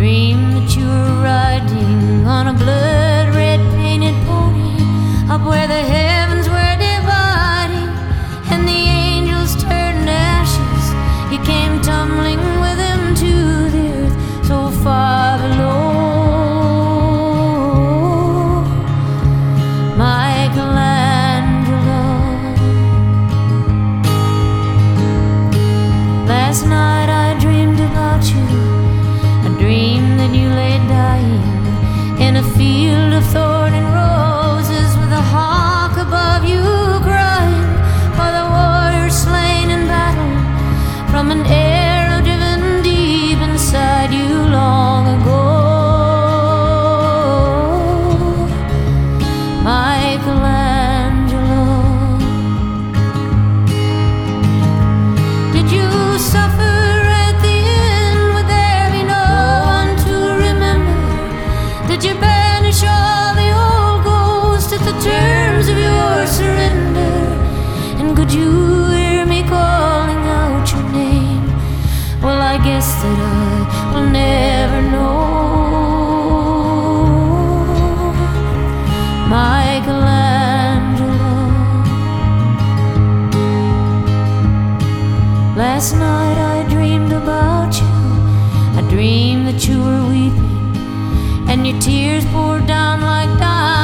dreamed that you were riding on a blood-red painted pony up where the heavens were dividing and the angels turned to ashes. You came tumbling with them to the earth so far below. Michelangelo. Last night I dreamed about you. I dreamed that you lay dying in a field of thorn and roses with a hawk above you crying for the warrior slain in battle from an arrow driven deep inside you long ago. Michelangelo. Did you suffer at the end? Would there be no one to remember? Did you banish all the old ghosts at the terms of your surrender? And could you hear me calling out your name? Well, I guess that I will never know. Michelangelo. Last night I dreamed about you. I dreamed that you were weeping and your tears poured down like diamonds